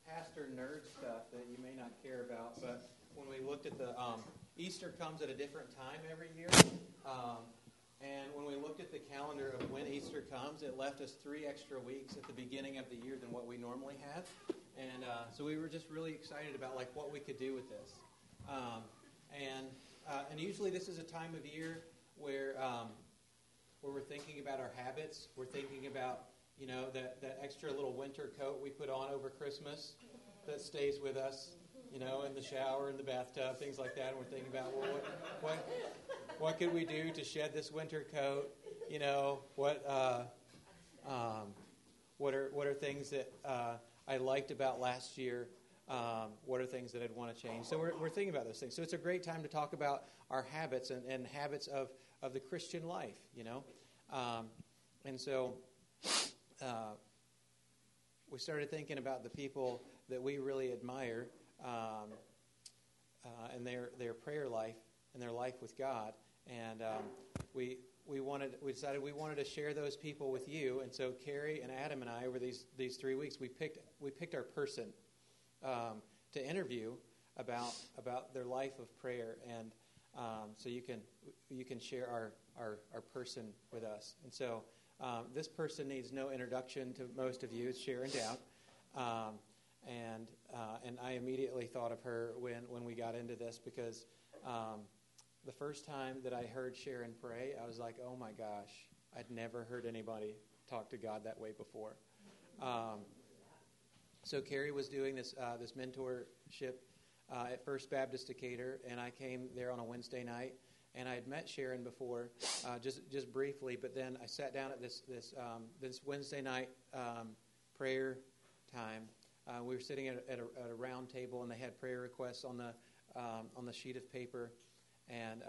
pastor nerd stuff that you may not care about, but when we looked at the Easter comes at a different time every year, and when we looked at the calendar of when Easter comes, it left us 3 extra weeks at the beginning of the year than what we normally have, and so we were just really excited about like what we could do with this, and usually this is a time of year where we're thinking about our habits, we're thinking about that extra little winter coat we put on over Christmas that stays with us, in the shower, in the bathtub, things like that. And we're thinking about, well, what could we do to shed this winter coat? What are things that I liked about last year? What are things that I'd want to change? So we're thinking about those things. So it's a great time to talk about our habits and habits of the Christian life, and so we started thinking about the people that we really admire and their prayer life and their life with God, and we decided we wanted to share those people with you. And so Carrie and Adam and I, over these 3 weeks, we picked our person to interview about their life of prayer, and so you can share our person with us. And so this person needs no introduction to most of you. It's Sharon Dowd, and I immediately thought of her when we got into this, because the first time that I heard Sharon pray, I was like, oh my gosh, I'd never heard anybody talk to God that way before. So Carrie was doing this mentorship at First Baptist Decatur, and I came there on a Wednesday night. And I had met Sharon before, just briefly, but then I sat down at this Wednesday night prayer time. We were sitting at a round table, and they had prayer requests on the sheet of paper. And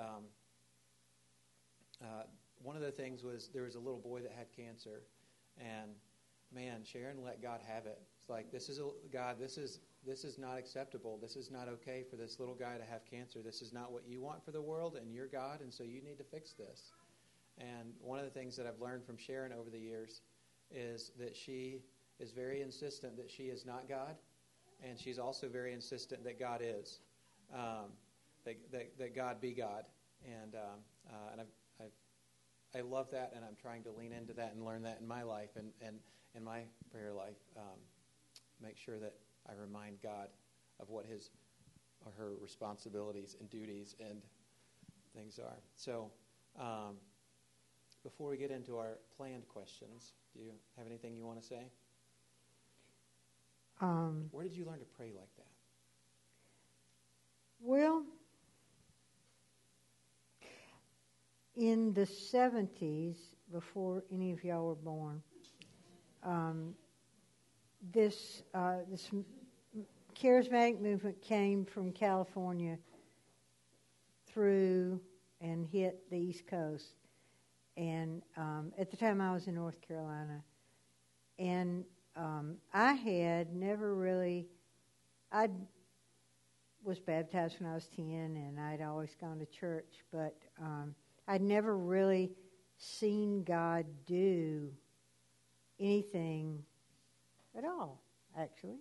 one of the things was there was a little boy that had cancer, and man, Sharon let God have it. It's like, God, this is not acceptable. This is not okay for this little guy to have cancer. This is not what you want for the world, and you're God, and so you need to fix this. And one of the things that I've learned from Sharon over the years is that she is very insistent that she is not God, and she's also very insistent that God is, that God be God. And I love that, and I'm trying to lean into that and learn that in my life and in my prayer life. Make sure that I remind God of what his or her responsibilities and duties and things are. So before we get into our planned questions, do you have anything you want to say? Where did you learn to pray like that? Well, in the 70s, before any of y'all were born, this charismatic movement came from California through and hit the East Coast. And at the time I was in North Carolina. And I had never really, I was baptized when I was 10, and I'd always gone to church, but I'd never really seen God do anything at all, actually.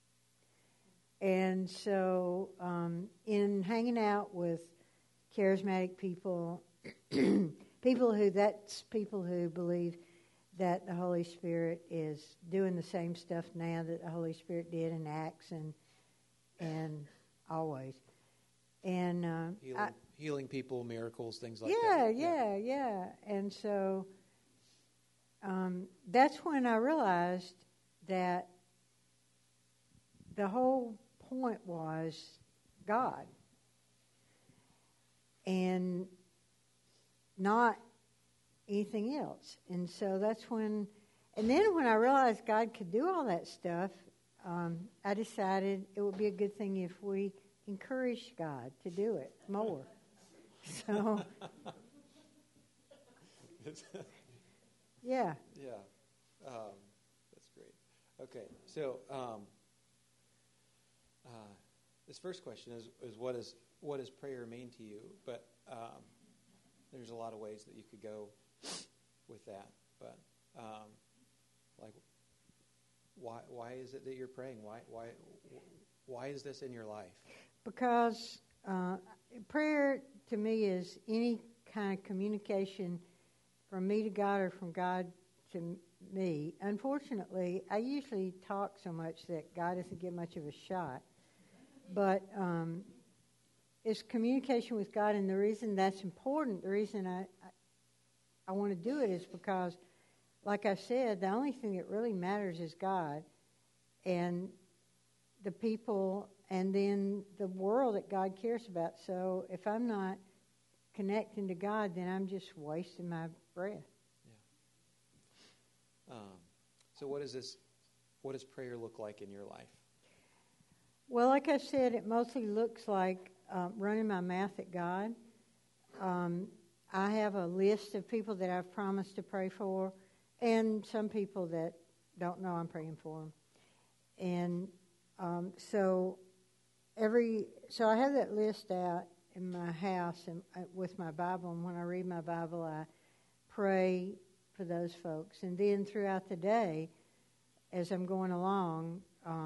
And so in hanging out with charismatic people, people who believe that the Holy Spirit is doing the same stuff now that the Holy Spirit did in Acts and always. And healing people, miracles, things like that. Yeah. And so that's when I realized that the whole point was God and not anything else. And so that's when, and then when I realized God could do all that stuff, I decided it would be a good thing if we encouraged God to do it more. So, yeah. Yeah, that's great. Okay, so this first question is what does prayer mean to you? But there's a lot of ways that you could go with that. But like, why is it that you're praying? Why is this in your life? Because prayer to me is any kind of communication from me to God or from God to me. Unfortunately, I usually talk so much that God doesn't get much of a shot. But it's communication with God, and the reason that's important, the reason I want to do it is because, like I said, the only thing that really matters is God and the people and then the world that God cares about. So if I'm not connecting to God, then I'm just wasting my breath. Yeah. So what does prayer look like in your life? Well, like I said, it mostly looks like running my mouth at God. I have a list of people that I've promised to pray for, and some people that don't know I'm praying for them. And so I have that list out in my house and with my Bible, and when I read my Bible, I pray for those folks. And then throughout the day, as I'm going along,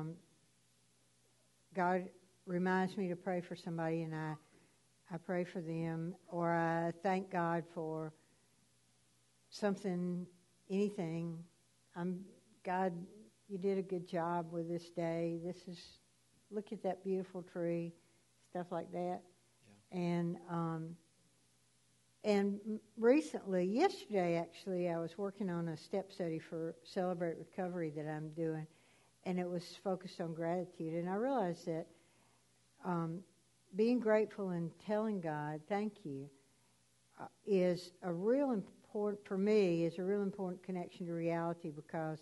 God reminds me to pray for somebody, and I pray for them, or I thank God for something, anything. God, you did a good job with this day. Look at that beautiful tree, stuff like that. Yeah. And recently, yesterday actually, I was working on a step study for Celebrate Recovery that I'm doing, and it was focused on gratitude. And I realized that being grateful and telling God thank you is a real important, for me, is a real important connection to reality because,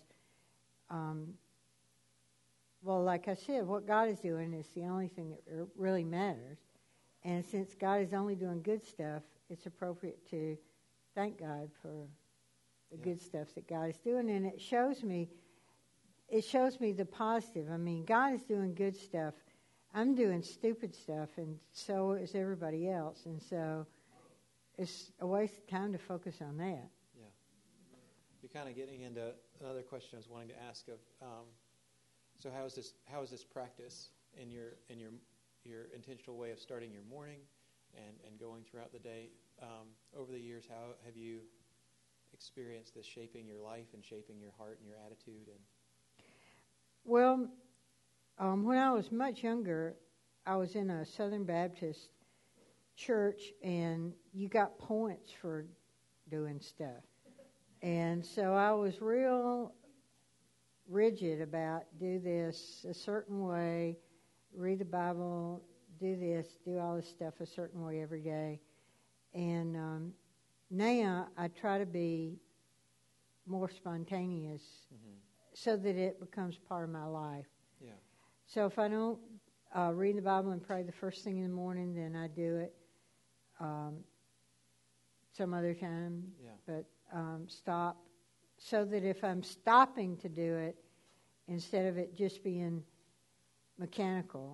well, like I said, what God is doing is the only thing that really matters. And since God is only doing good stuff, it's appropriate to thank God for the good stuff that God is doing. And it shows me the positive. I mean, God is doing good stuff. I'm doing stupid stuff, and so is everybody else. And so it's a waste of time to focus on that. Yeah. You're kind of getting into another question I was wanting to ask of. So how is this practice in your intentional way of starting your morning and going throughout the day? Over the years, how have you experienced this shaping your life and shaping your heart and your attitude? Well, when I was much younger, I was in a Southern Baptist church, and you got points for doing stuff. And so I was real rigid about do this a certain way, read the Bible, do this, do all this stuff a certain way every day. And now I try to be more spontaneous so that it becomes part of my life. Yeah. So if I don't read the Bible and pray the first thing in the morning, then I do it some other time. Yeah. But stop, so that if I'm stopping to do it, instead of it just being mechanical,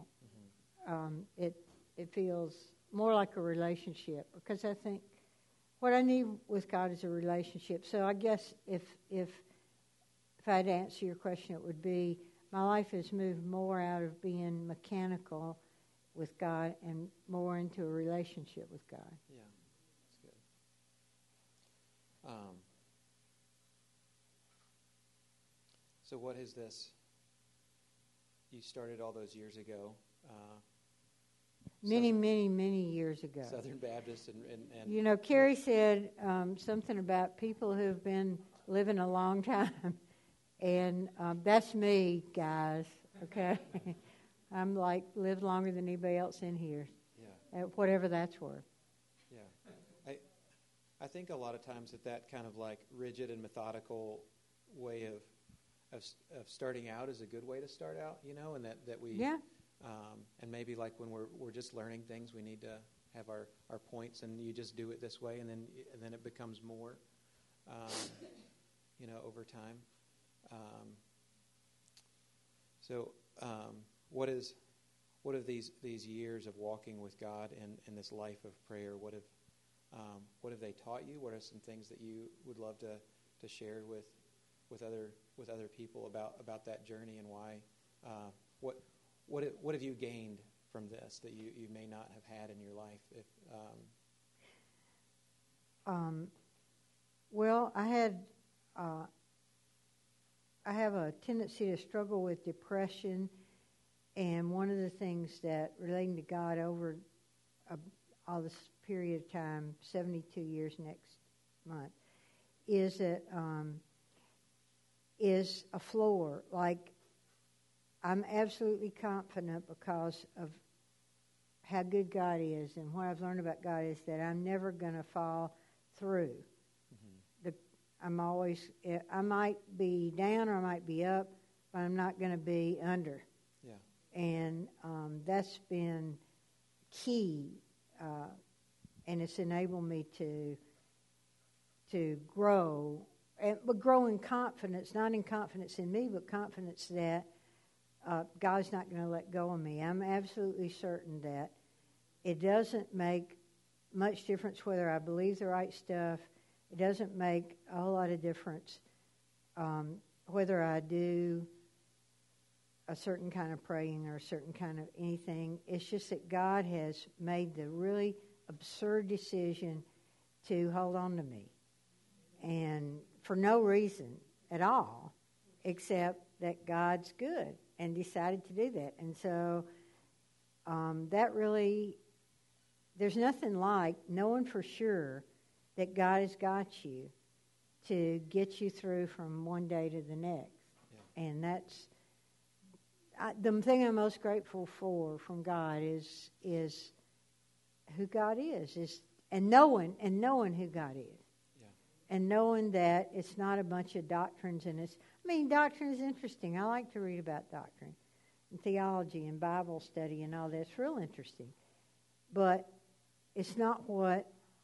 it feels more like a relationship. Because I think what I need with God is a relationship. So I guess if I had to answer your question, it would be my life has moved more out of being mechanical with God and more into a relationship with God. Yeah, that's good. So what is this? You started all those years ago. Many years ago. Southern Baptist and you know, Carrie said something about people who've been living a long time. And that's me, guys, okay? I'm like, lived longer than anybody else in here, whatever that's worth. Yeah. I think a lot of times that kind of like rigid and methodical way of starting out is a good way to start out, you know, and that we... Yeah. And maybe like when we're just learning things, we need to have our points, and you just do it this way, and then it becomes more, you know, over time. What have these years of walking with God and this life of prayer? What have they taught you? What are some things that you would love to share with with other people about that journey and why. What have you gained from this that you may not have had in your life? Well, I have a tendency to struggle with depression, and one of the things that relating to God over all this period of time, 72 years next month, is that is a floor. Like, I'm absolutely confident because of how good God is, and what I've learned about God is that I'm never going to fall through. I'm always, I might be down or I might be up, but I'm not going to be under. Yeah. And that's been key, and it's enabled me to grow, but grow in confidence, not in confidence in me, but confidence that God's not going to let go of me. I'm absolutely certain that it doesn't make much difference whether I believe the right stuff. It doesn't make a whole lot of difference whether I do a certain kind of praying or a certain kind of anything. It's just that God has made the really absurd decision to hold on to me, and for no reason at all except that God's good and decided to do that. And so that really, there's nothing like knowing for sure that God has got you to get you through from one day to the next. Yeah. And that's the thing I'm most grateful for from God is who God is and knowing who God is. Yeah. And knowing that it's not a bunch of doctrines, and doctrine is interesting. I like to read about doctrine and theology and Bible study and all that. It's real interesting. But it's not what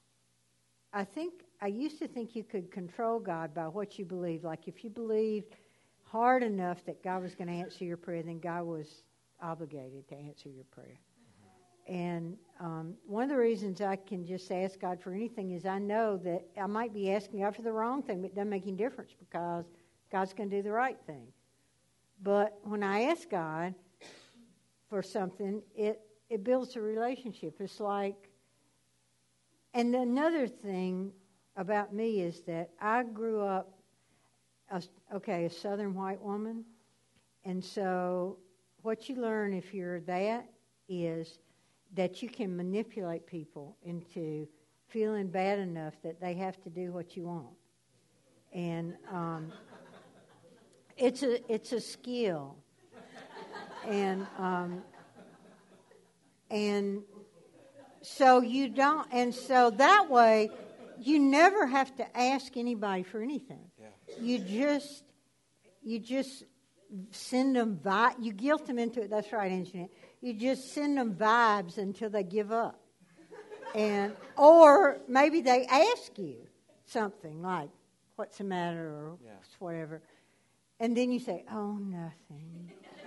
I used to think you could control God by what you believed. Like, if you believed hard enough that God was going to answer your prayer, then God was obligated to answer your prayer. And one of the reasons I can just ask God for anything is I know that I might be asking God for the wrong thing, but it doesn't make any difference because God's going to do the right thing. But when I ask God for something, it builds a relationship. It's like, and another thing about me is that I grew up, a Southern white woman. And so what you learn if you're that is that you can manipulate people into feeling bad enough that they have to do what you want. And it's a skill. And so you don't, and so that way, you never have to ask anybody for anything. Yeah. You just send them you guilt them into it. That's right, engineer. You just send them vibes until they give up, or maybe they ask you something like, "What's the matter?" or whatever, and then you say, "Oh, nothing."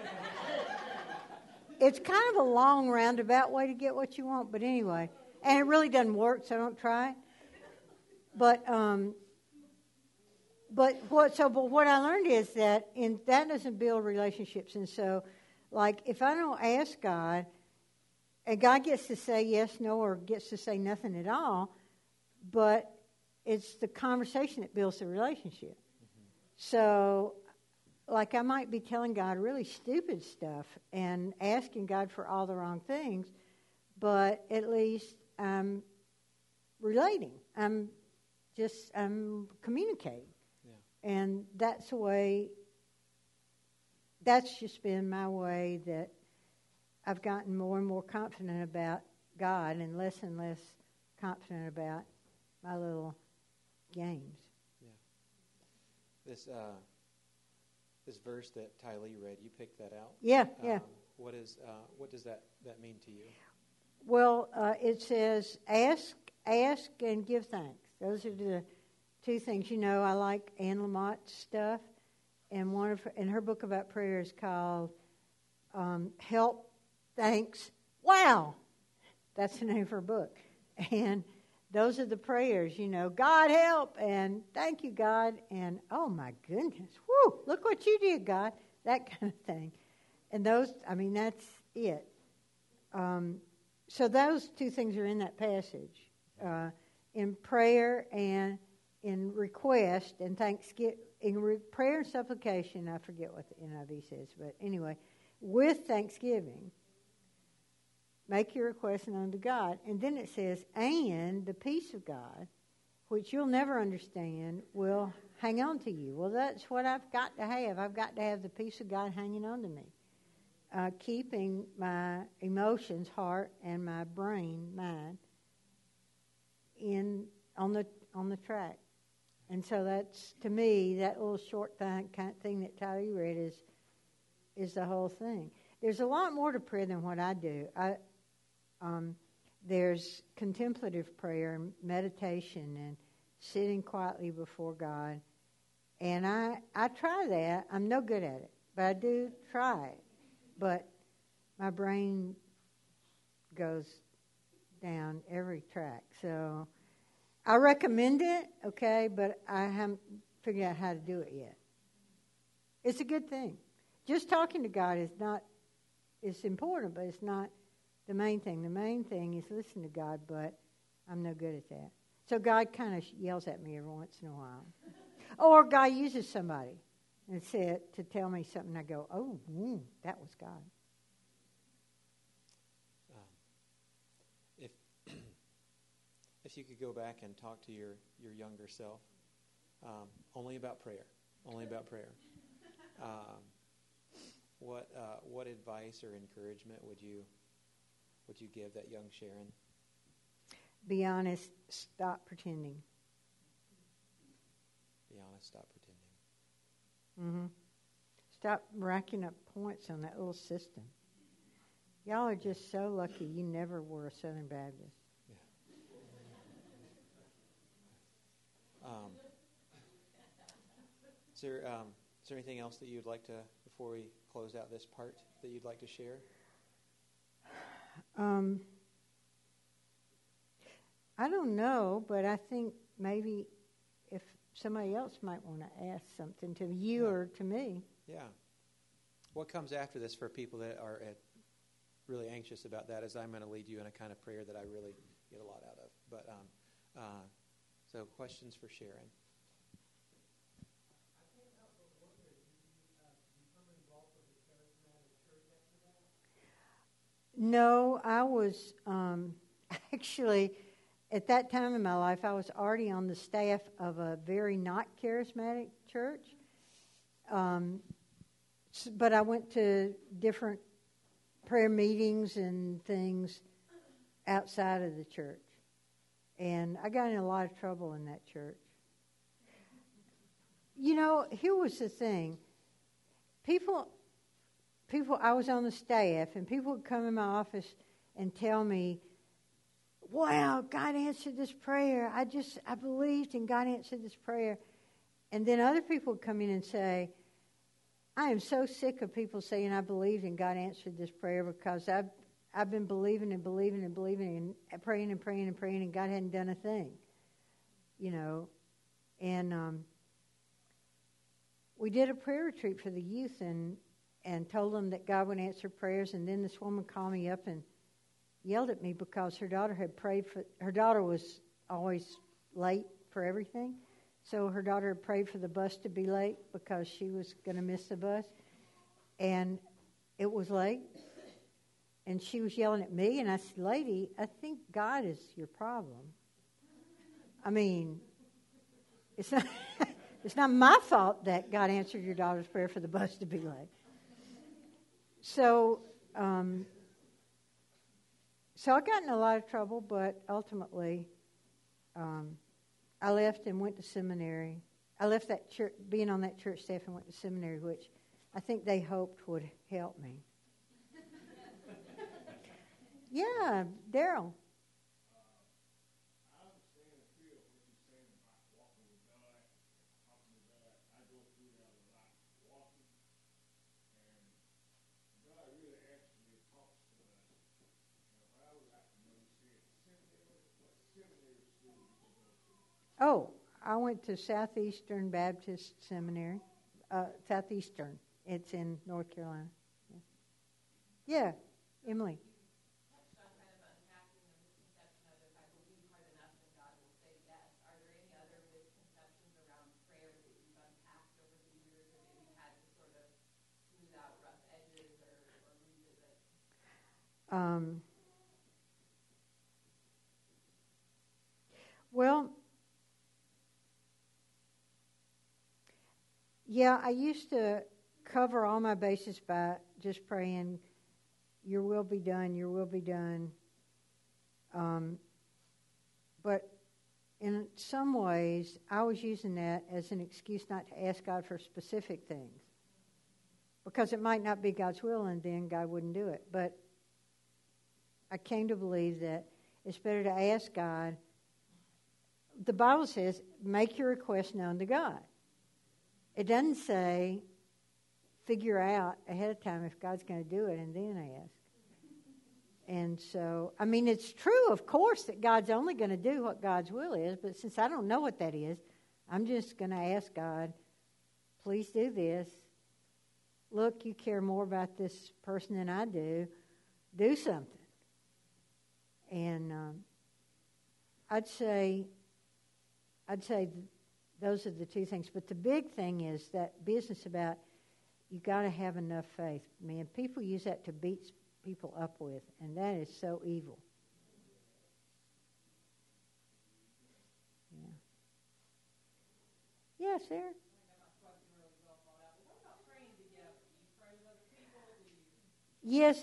It's kind of a long roundabout way to get what you want, but anyway. And it really doesn't work, so don't try it. But what I learned is that that doesn't build relationships. And so, like, if I don't ask God, and God gets to say yes, no, or gets to say nothing at all, but it's the conversation that builds the relationship. Mm-hmm. So, like, I might be telling God really stupid stuff and asking God for all the wrong things, but at least I'm relating. I'm communicating. Yeah. And that's just been my way that I've gotten more and more confident about God and less confident about my little games. Yeah. This verse that Ty Lee read, you picked that out? Yeah. What does that mean to you? Well, it says, ask and give thanks. Those are the two things. I like Anne Lamott's stuff, and her book about prayer is called Help, Thanks, Wow. That's the name of her book. And those are the prayers, God help, and thank you, God, and oh my goodness, whoo, look what you did, God, that kind of thing. And that's it. So those two things are in that passage, in prayer and in request and thanksgiving. In prayer and supplication, I forget what the NIV says, but anyway, with thanksgiving, make your request known to God. And then it says, and the peace of God, which you'll never understand, will hang on to you. Well, that's what I've got to have. I've got to have the peace of God hanging on to me, keeping my emotions, heart, and my mind on the track. And so that's, to me, that little short kind of thing that Tyler you read is the whole thing. There's a lot more to prayer than what I do. There's contemplative prayer and meditation and sitting quietly before God. And I try that. I'm no good at it, but I do try it. But my brain goes down every track. So I recommend it, okay, but I haven't figured out how to do it yet. It's a good thing. Just talking to God it's important, but it's not the main thing. The main thing is listen to God, but I'm no good at that. So God kind of yells at me every once in a while. Or God uses somebody and said to tell me something. I go, oh, that was God. If you could go back and talk to your younger self, only about prayer, what advice or encouragement would you give that young Sharon? Be honest. Stop pretending. Be honest. Stop pretending. Mm-hmm. Stop racking up points on that little system. Y'all are just so lucky you never were a Southern Baptist. Is there anything else that you'd like to, before we close out this part, that you'd like to share? I don't know, but I think maybe if somebody else might want to ask something to you or to me. Yeah. What comes after this for people that are really anxious about that is I'm going to lead you in a kind of prayer that I really get a lot out of. But so questions for Sharon. No, I was actually, at that time in my life, I was already on the staff of a very not charismatic church. But I went to different prayer meetings and things outside of the church. And I got in a lot of trouble in that church. Here was the thing. People, I was on the staff, and people would come in my office and tell me, wow, God answered this prayer. I believed and God answered this prayer. And then other people would come in and say, I am so sick of people saying I believed and God answered this prayer because I've been believing and believing and believing and praying and praying and praying and God hadn't done a thing. And we did a prayer retreat for the youth and told them that God would answer prayers. And then this woman called me up and yelled at me because her daughter had prayed for, her daughter was always late for everything. So her daughter had prayed for the bus to be late because she was going to miss the bus. And it was late. And she was yelling at me. And I said, lady, I think God is your problem. I mean, it's not my fault that God answered your daughter's prayer for the bus to be late. So I got in a lot of trouble, but ultimately I left and went to seminary. I left that church, being on that church staff, and went to seminary, which I think they hoped would help me. Yeah, Daryl. Oh, I went to Southeastern Baptist Seminary. Southeastern. It's in North Carolina. Yeah, Emily. Well, yeah, I used to cover all my bases by just praying, your will be done, your will be done. But in some ways, I was using that as an excuse not to ask God for specific things. Because it might not be God's will, and then God wouldn't do it. But I came to believe that it's better to ask God. The Bible says, make your request known to God. It doesn't say, figure out ahead of time if God's going to do it and then ask. And so, I mean, it's true, of course, that God's only going to do what God's will is, but since I don't know what that is, I'm just going to ask God, please do this. Look, you care more about this person than I do. Do something. And I'd say those are the two things. But the big thing is that business about you got to have enough faith. Man, people use that to beat people up with, and that is so evil. Yeah. Yeah, Sarah? Yes,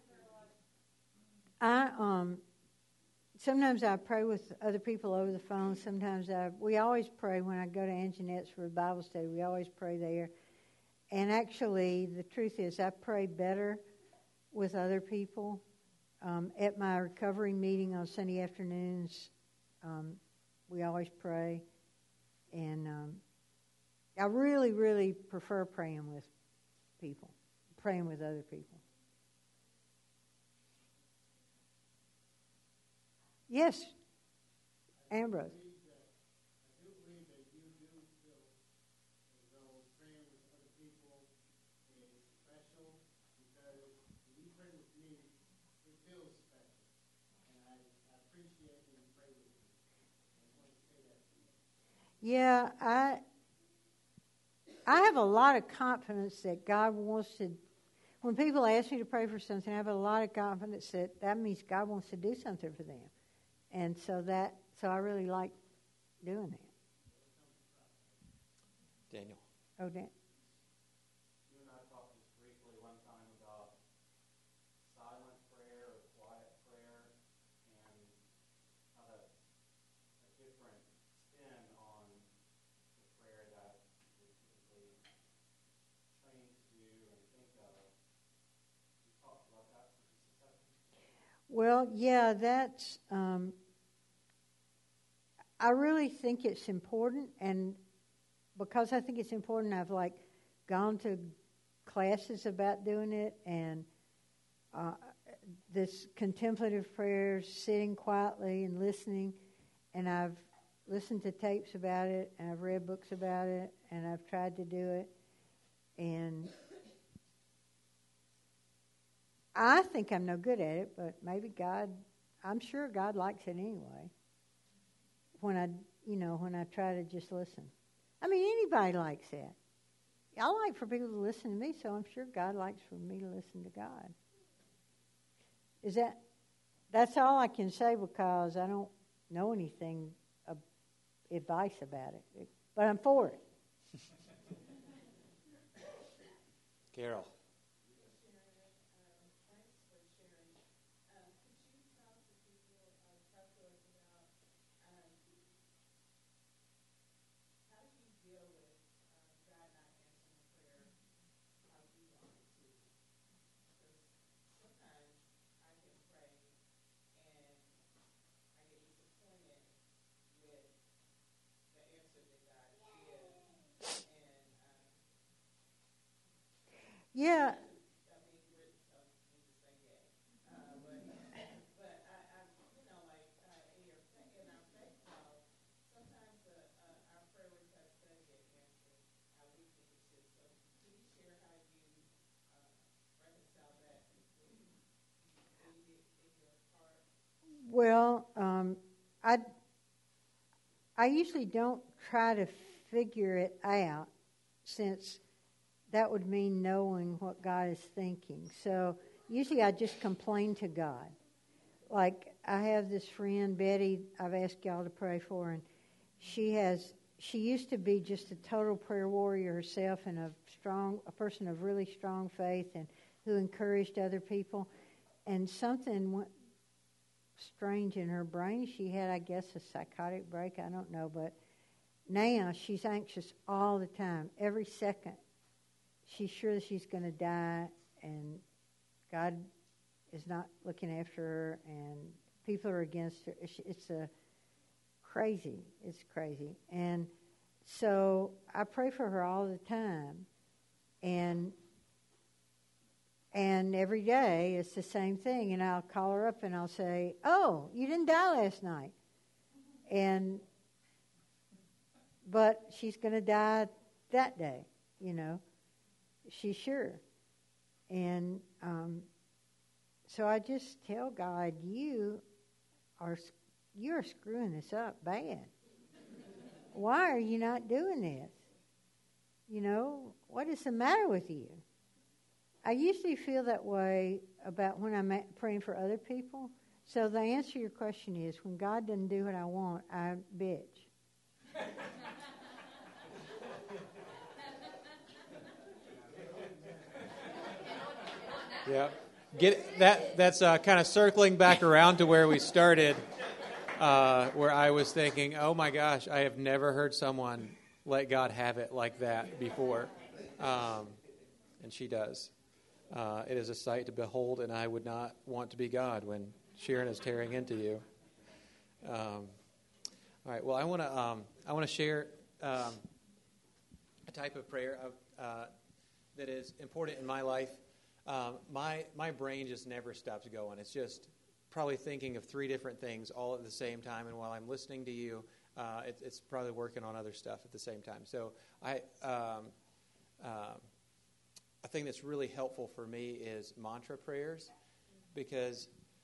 sometimes I pray with other people over the phone. Sometimes we always pray when I go to Anjanette's for a Bible study. We always pray there. And actually, the truth is, I pray better with other people. At my recovery meeting on Sunday afternoons, we always pray. And I really, really prefer praying with people, praying with other people. Yes, Ambrose. I do believe that you do feel as though praying with other people is special, because when you pray with me, it feels special. And I appreciate when you pray with me. I just want to say that to you. Yeah, I have a lot of confidence that God wants to. When people ask me to pray for something, I have a lot of confidence that means God wants to do something for them. And so I really like doing that. Daniel. Oh, Dan. You and I talked just briefly one time about silent prayer or quiet prayer, and how that's a different spin on the prayer that we're typically trained to do and think of. You talked about that for just a second? Well, yeah, that's. I really think it's important, and because I think it's important, I've gone to classes about doing it, and this contemplative prayer, sitting quietly and listening, and I've listened to tapes about it, and I've read books about it, and I've tried to do it, and I think I'm no good at it, but maybe I'm sure God likes it anyway. When I try to just listen. I mean, anybody likes that. I like for people to listen to me, so I'm sure God likes for me to listen to God. That's all I can say, because I don't know anything advice about it, but I'm for it. Carol. Yeah. I usually don't try to figure it out, since that would mean knowing what God is thinking. So usually I just complain to God. Like, I have this friend, Betty, I've asked y'all to pray for, and she used to be just a total prayer warrior herself, and a person of really strong faith, and who encouraged other people. And something went strange in her brain. She had, I guess, a psychotic break. I don't know, but now she's anxious all the time, every second. She's sure that she's going to die, and God is not looking after her, and people are against her. It's crazy. It's crazy. And so I pray for her all the time, and every day it's the same thing. And I'll call her up and I'll say, "Oh, you didn't die last night," but she's going to die that day. She's sure. And so I just tell God, you are screwing this up bad. Why are you not doing this? What is the matter with you? I usually feel that way about when I'm praying for other people. So the answer to your question is, when God doesn't do what I want, I bitch. Yeah. That's kind of circling back around to where we started, where I was thinking, oh my gosh, I have never heard someone let God have it like that before. And she does. It is a sight to behold, and I would not want to be God when Sharon is tearing into you. All right. Well, I want to share a type of prayer that is important in my life. My brain just never stops going. It's just probably thinking of 3 different things all at the same time, and while I'm listening to you, it's probably working on other stuff at the same time. So a thing that's really helpful for me is mantra prayers, because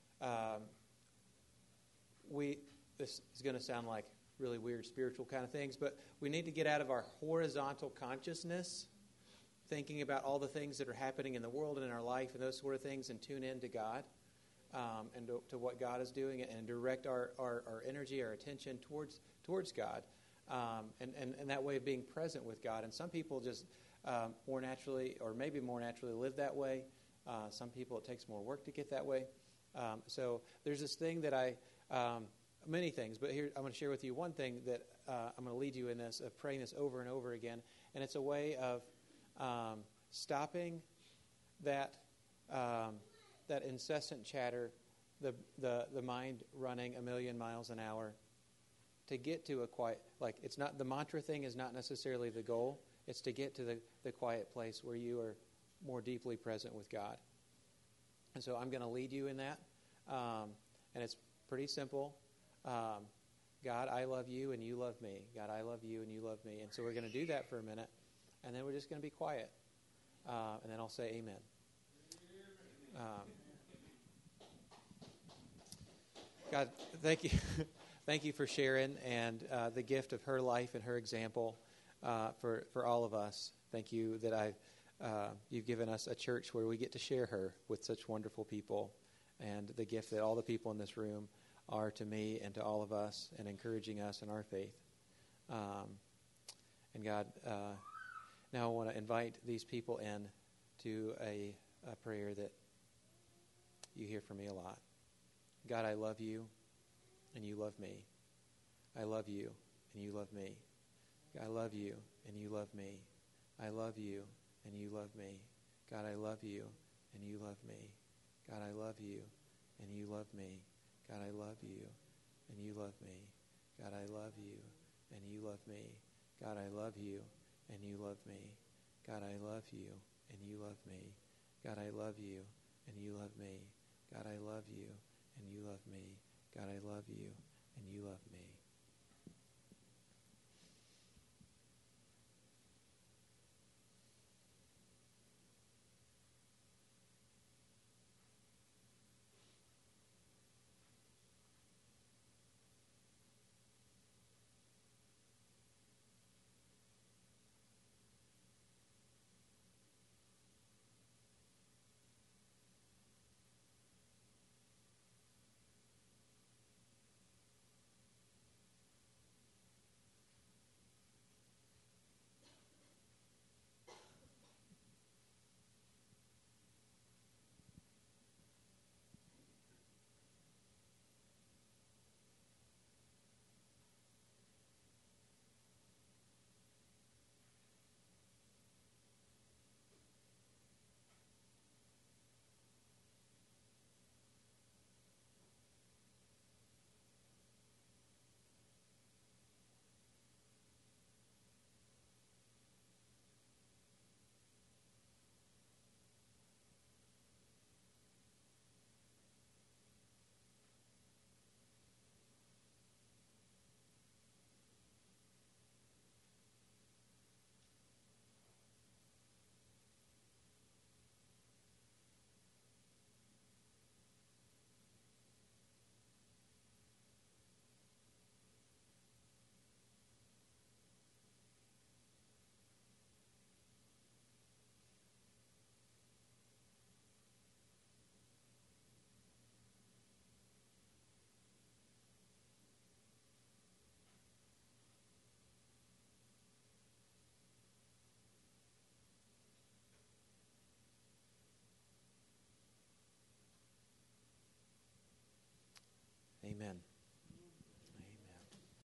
this is going to sound like really weird spiritual kind of things, but we need to get out of our horizontal consciousness, thinking about all the things that are happening in the world and in our life and those sort of things, and tune in to God and to what God is doing, and direct our energy, our attention towards God, and that way of being present with God. And some people just more naturally live that way. Some people, it takes more work to get that way. So there's this thing that many things, but here I'm going to share with you one thing that I'm going to lead you in this, of praying this over and over again. And it's a way of stopping that incessant chatter, the mind running a million miles an hour, to get to a quiet, it's not, the mantra thing is not necessarily the goal. It's to get to the quiet place where you are more deeply present with God. And so I'm going to lead you in that. And it's pretty simple. God, I love you and you love me. God, I love you and you love me. And so we're going to do that for a minute. And then we're just going to be quiet. And then I'll say amen. God, thank you. Thank you for Sharon and the gift of her life and her example for all of us. Thank you that you've given us a church where we get to share her with such wonderful people, and the gift that all the people in this room are to me and to all of us, and encouraging us in our faith. And God, now I want to invite these people in to a prayer that you hear from me a lot. God, I love you and you love me. I love you and you love me. I love you and you love me. I love you and you love me. God, I love you and you love me. God, I love you and you love me. God, I love you and you love me. God, I love you and you love me. God, I love you and you love me. God, I love you and you love me. God, I love you and you love me. God, I love you and you love me. God, I love you and you love me.